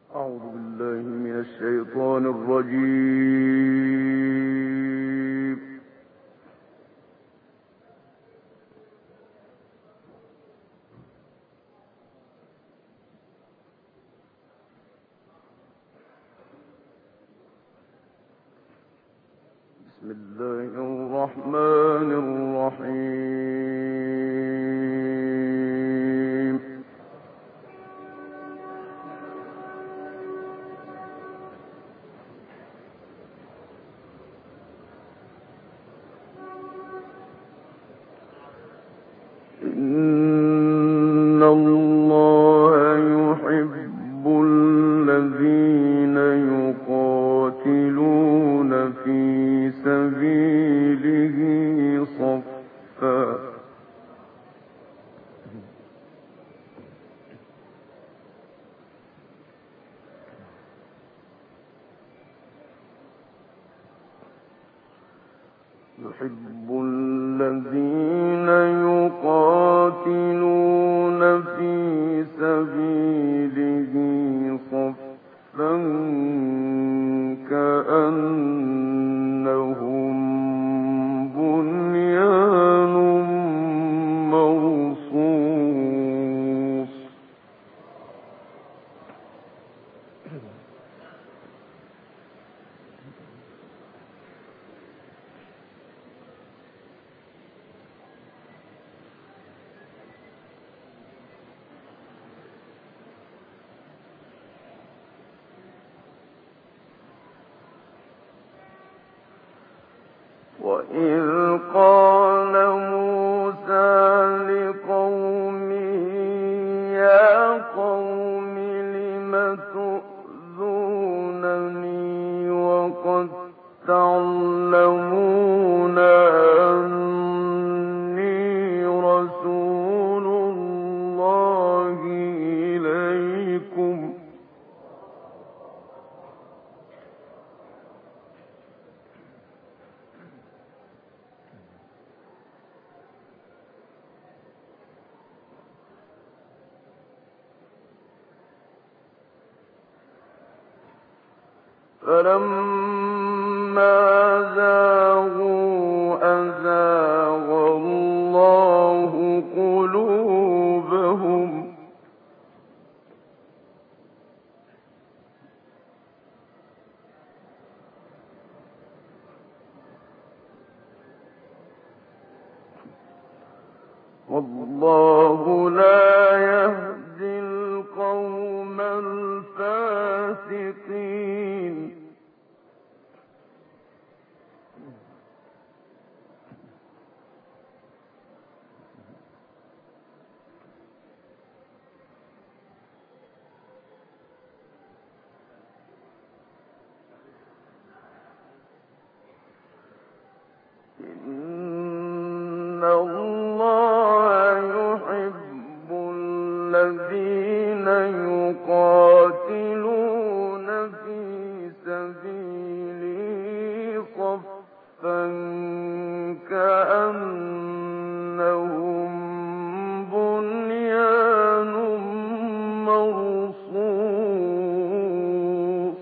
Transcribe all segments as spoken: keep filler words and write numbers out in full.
أعوذ بالله من الشيطان الرجيم. بسم الله الرحمن الرحيم. إن الله يحب الذين يقاتلون في سبيله صفا يحب الذين يقاتلون في سبيله صفا كأنهم بنيان مرصوص. وإذ قال موسى لقومه يا قوم لم تؤذونني وقد تعلمون أني رسول الله إليكم فلما زاغوا أزاغ الله قلوبهم والله لا يهدي القوم الفاسقين. إن الله يحب الذين يقاتلون في سبيله صفا كأنهم بنيان مرصوص.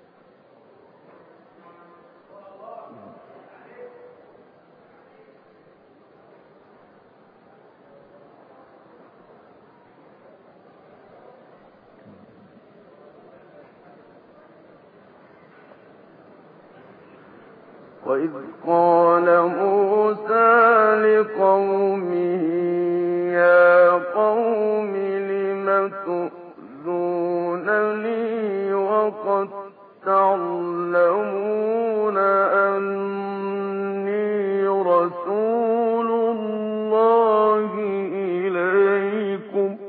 وإذ قال موسى لقومه يا قوم لم تؤذونني وقد تعلمون أني رسول الله إليكم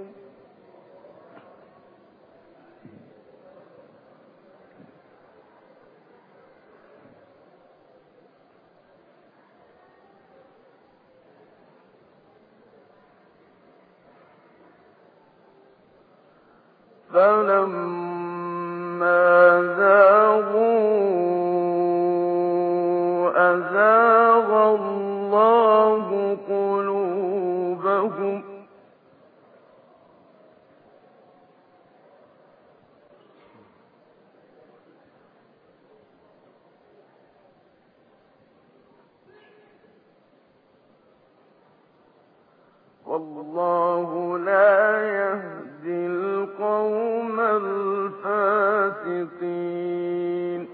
فلما زاغوا أزاغ الله قلوبهم فاسقين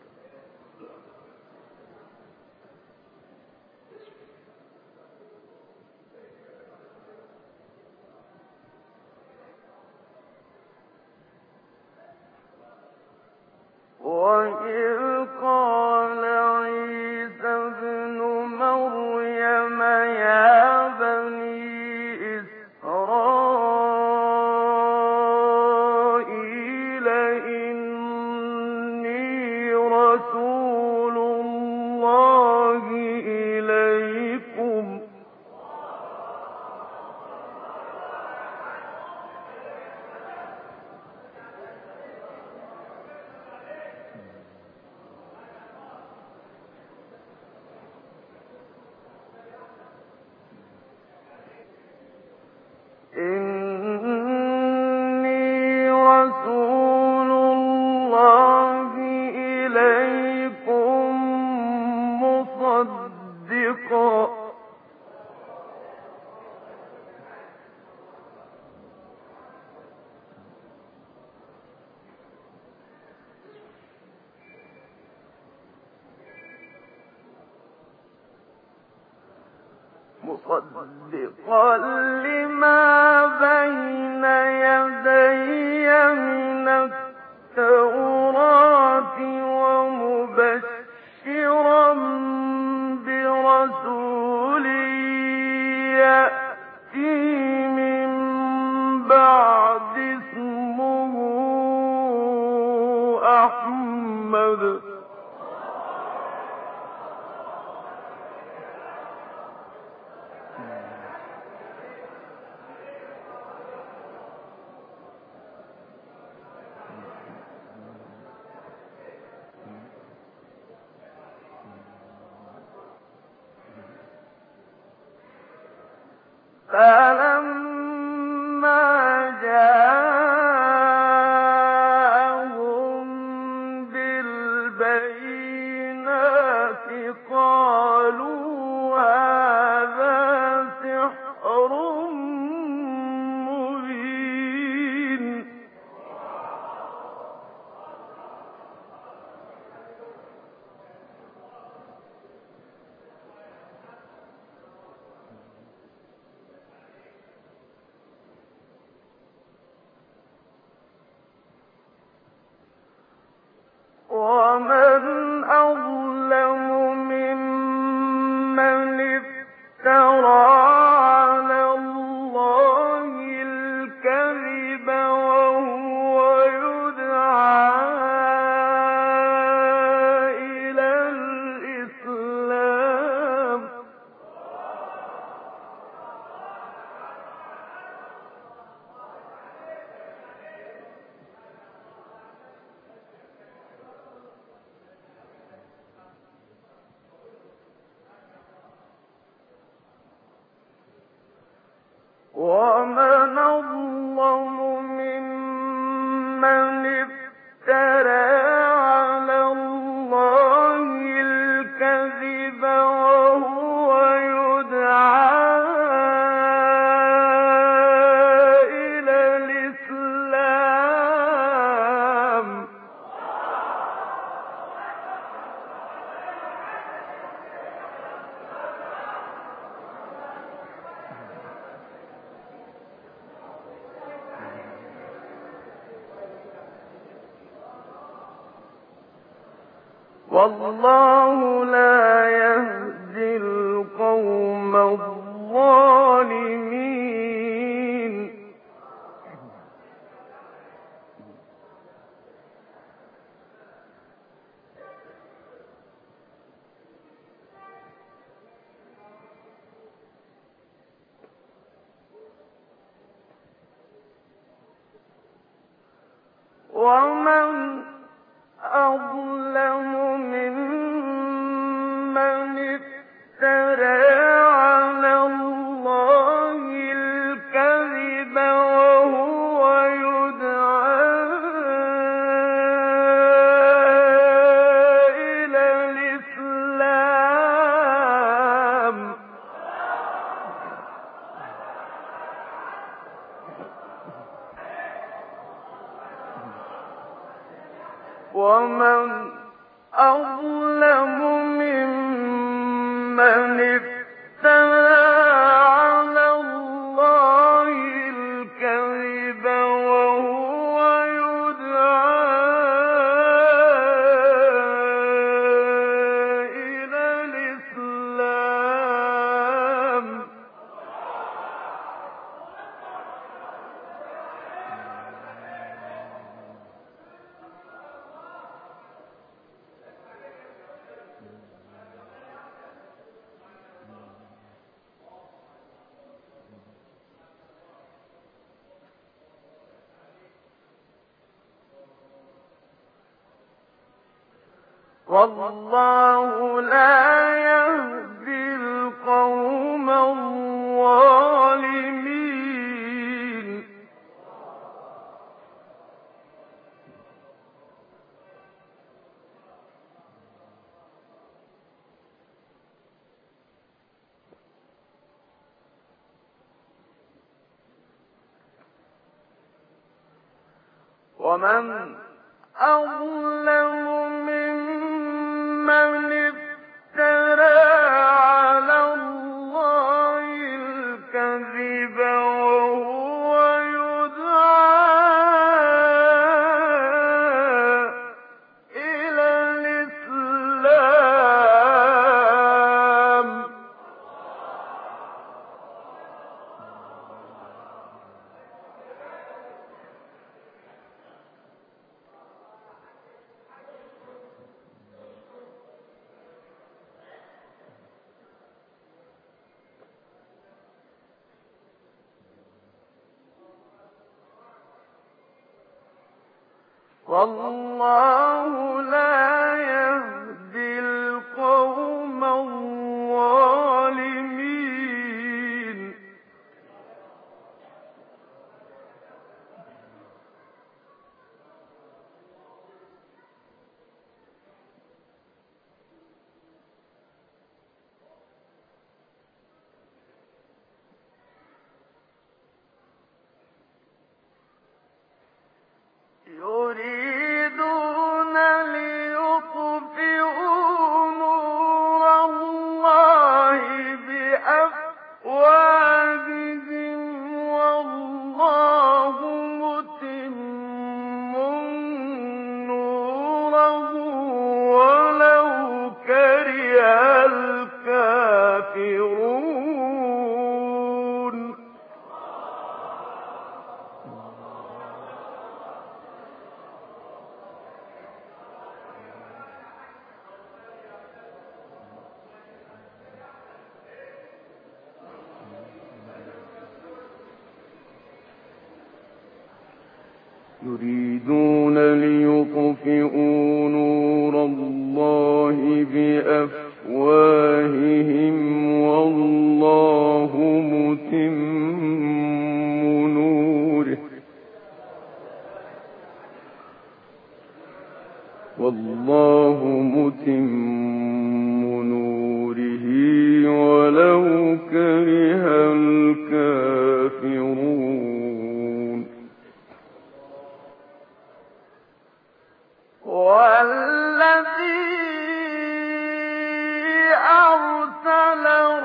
وإذ قال عيسى ابن مريم يا بني إسرائيل إني رسول الله إليكم إني رسول الله إليكم مصدقا مصدقا لما بين يدي من التوراة ومبشرا برسول يأتي من بعد اسمه أحمد فلما جاءهم بالبينات قالوا هذا سحر مبين ومن أظلم ممن افترى على الله الكذب وهو يدعى إلى الإسلام ومن أظلم ممن افترى على الله الكذب وهو يدعى إلى الإسلام والله لا يهدي القوم الظالمين ومن أظلم ممن افترى على الله الكذب وهو يدعى إلى الإسلام ومن أظلم ممن افترى على الله الكذب وهو يدعى إلى الإسلام. والله لا يهدي القوم الظالمين. ومن أظلم ممن افترى على الله الكذب وهو يدعى إلى الإسلام. والله لا يهدي القوم الظالمين. يريدون ليطفئوا نور الله بأفواههم والله متم نوره ولو كره الكافرون. يريدون ليطفئوا نور الله بأفواههم والله متم نوره والله متم نوره ولو كره الكافرون. والذي أرسل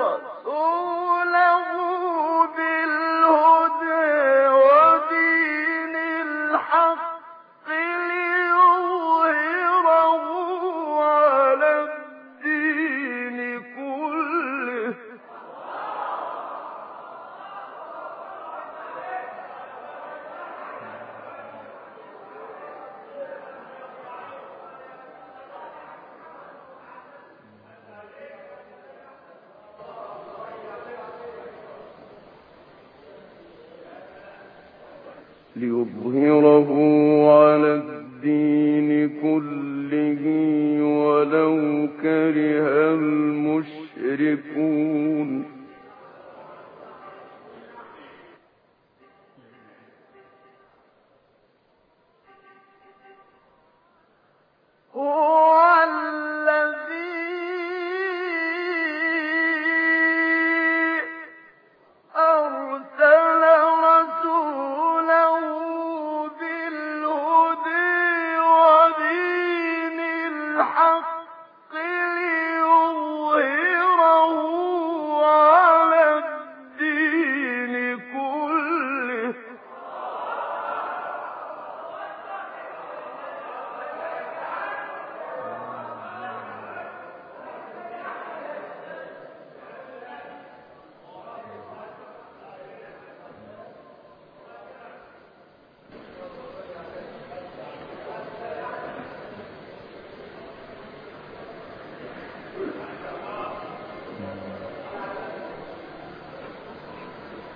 رسوله بالهدى ودين الحق ليظهره على الدين كله. ليظهره على الدين كله ولو كره المشركون. هو الذي أرسل رسوله بالهدى ودين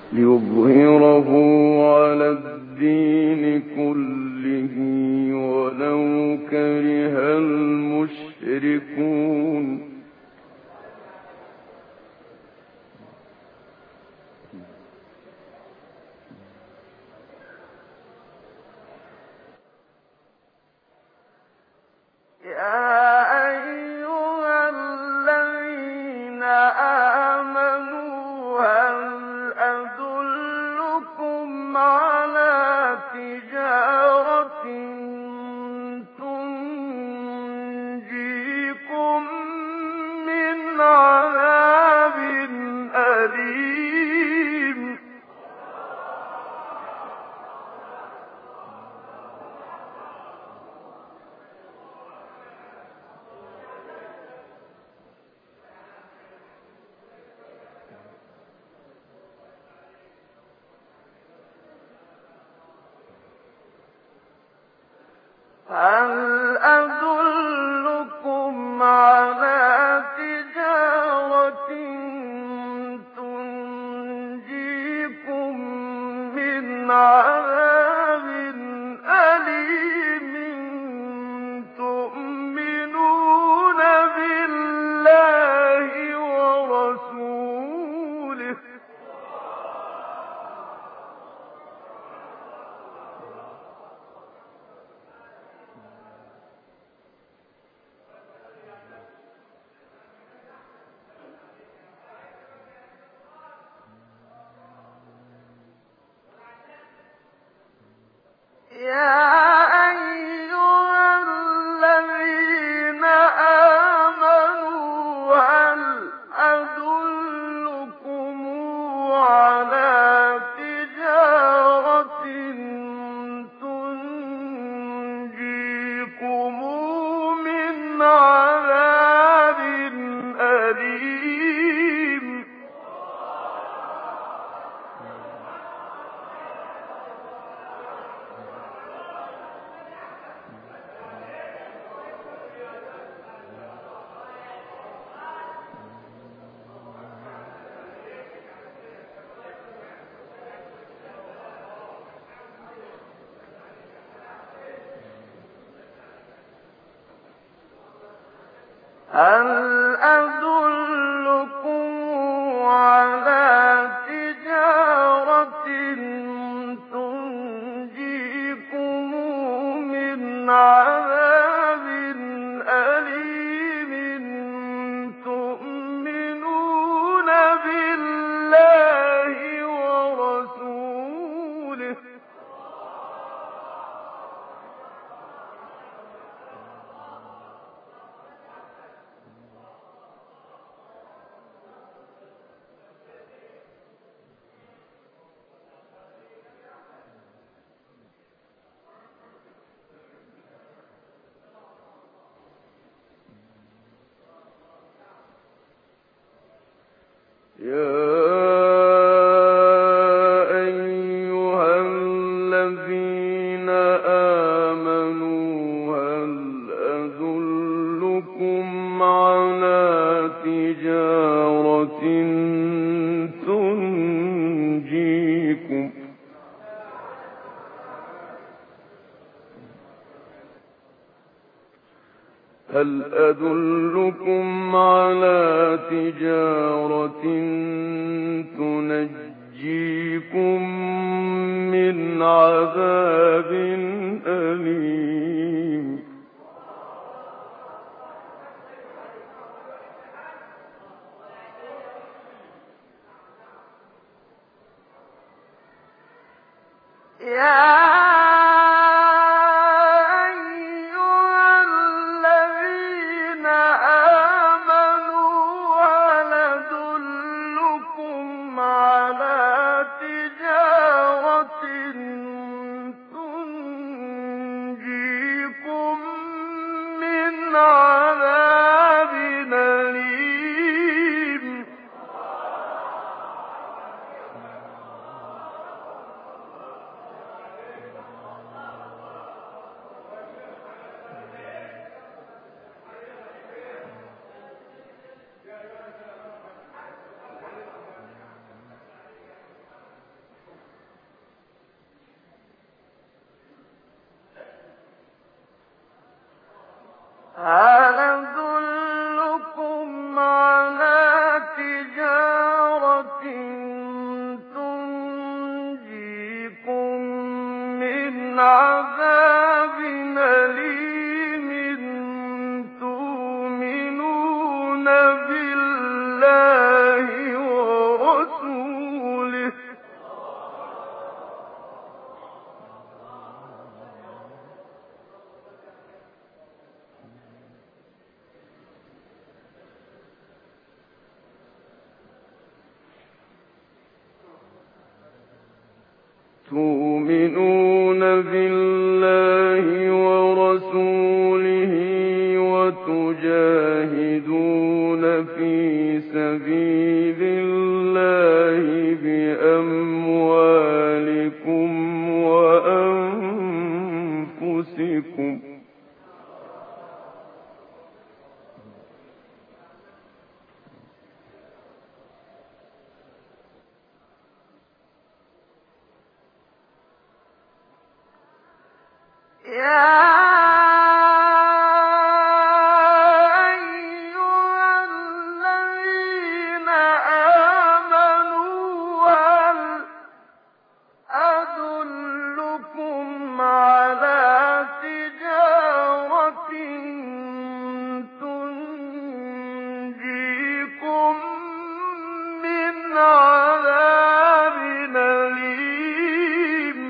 ليظهره على الدين كله ولو كره المشركون. هل أدلكم على تجارة تنجيكم من عذاب أليم تؤمنون بالله ورسوله يا أيها الذين آمنوا هل أدلكم على تجارة تنجيكم من عذاب أليم هل أدلكم على تجارة تنجيكم من عذاب أليم تؤمنون بالله ورسوله يا أيها الذين آمنوا هل أدلكم على تجارة تنجيكم هل أدلكم على تجارة تنجيكم من عذاب أليم يا تجارة تنجيكم هل أدلكم على تجارة تنجيكم من عذاب أليم تؤمنون بالله ورسوله تؤمنون بالله ورسوله وتجاهدون في سبيل الله بأموالكم وأنفسكم يا أيها الذين آمنوا هل أدلكم على تجارة تنجيكم من عذاب أليم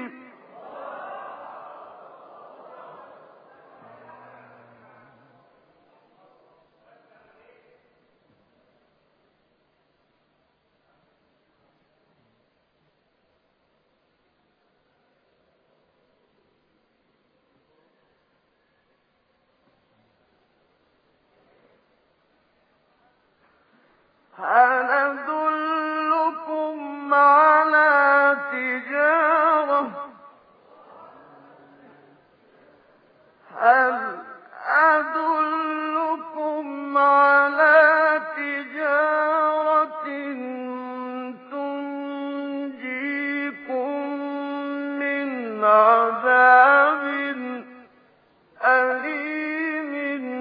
هل أدلكم على تجارة هل أدلكم على تجارة تنجيكم من عذاب أليم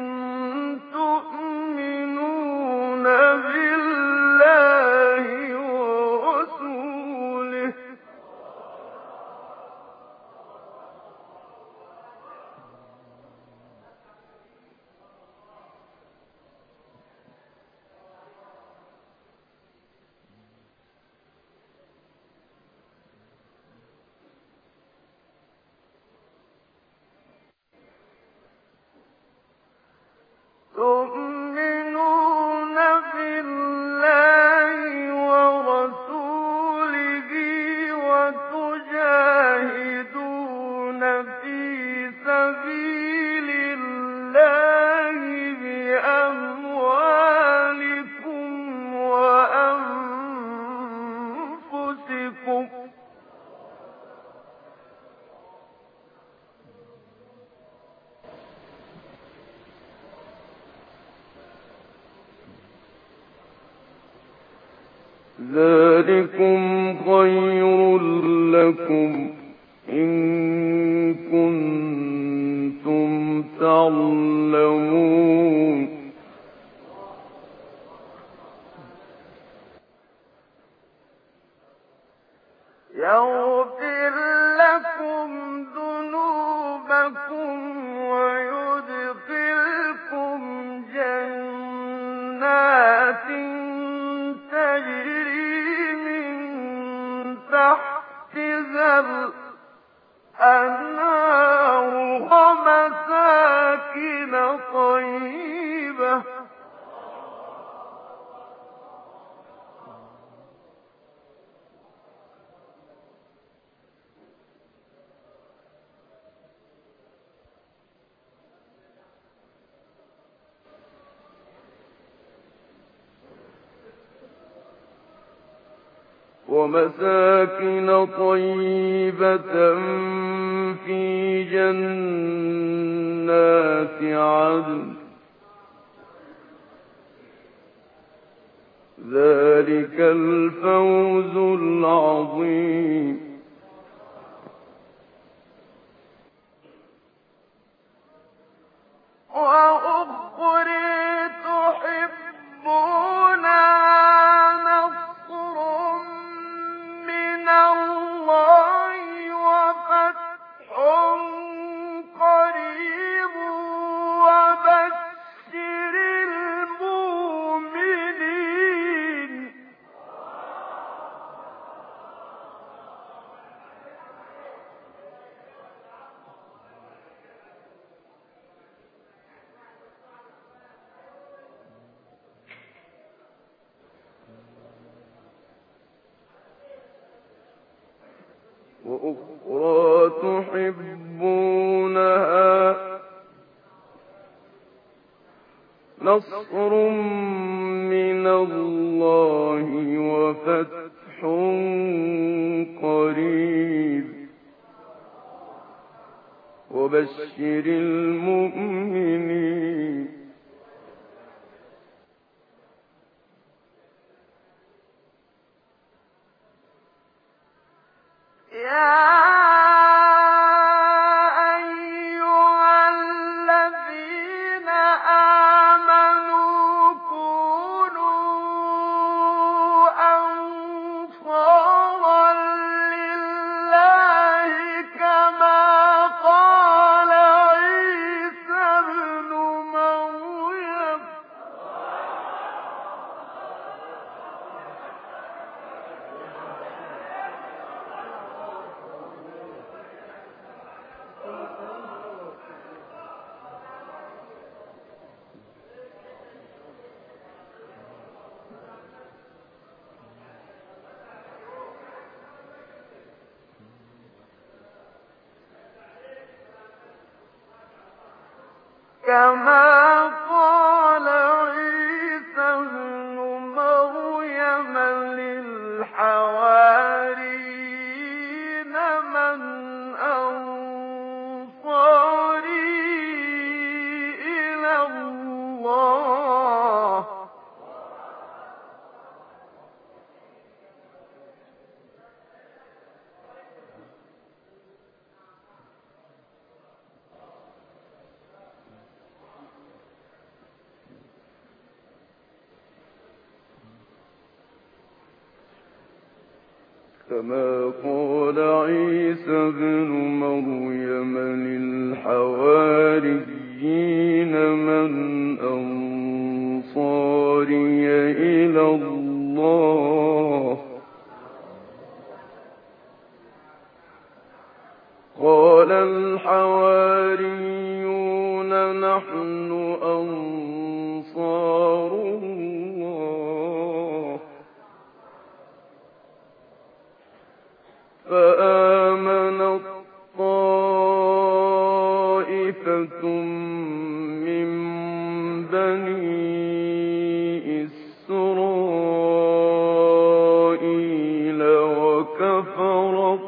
تؤمنون بالله ورسوله تؤمنون بالله ورسوله وتجاهدون في سبيل الله بأموالكم وأنفسكم ذلكم خير لكم إن كنتم تعلمون يغفر لكم ذنوبكم ويدخلكم جنات تجري من تحتها الأنهار ومساكن طيبة ومساكن طيبة في جنات عدن ذلك الفوز العظيم وأخرى وأخرى تحبونها نصر من الله وفتح قريب وبشر المؤمنين يا كما قال عيسى ابن مريم للحواريين من أنصاري إلى الله كما قال عيسى ابن مريم للحواريين من أنصاري إلى الله قال الحواريون نحن أنصار الله فآمنت طائفة من بني إسرائيل وكفرت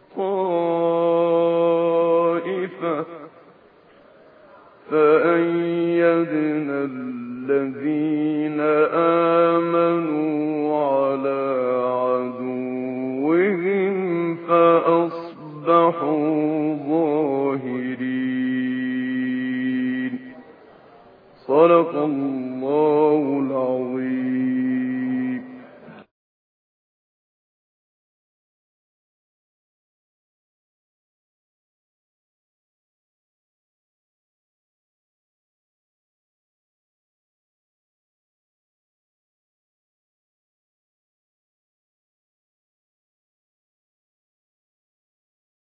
طائفة فأيدنا الذين آمنوا على عدوهم فأصبحوا ظاهرين صدق الله العظيم.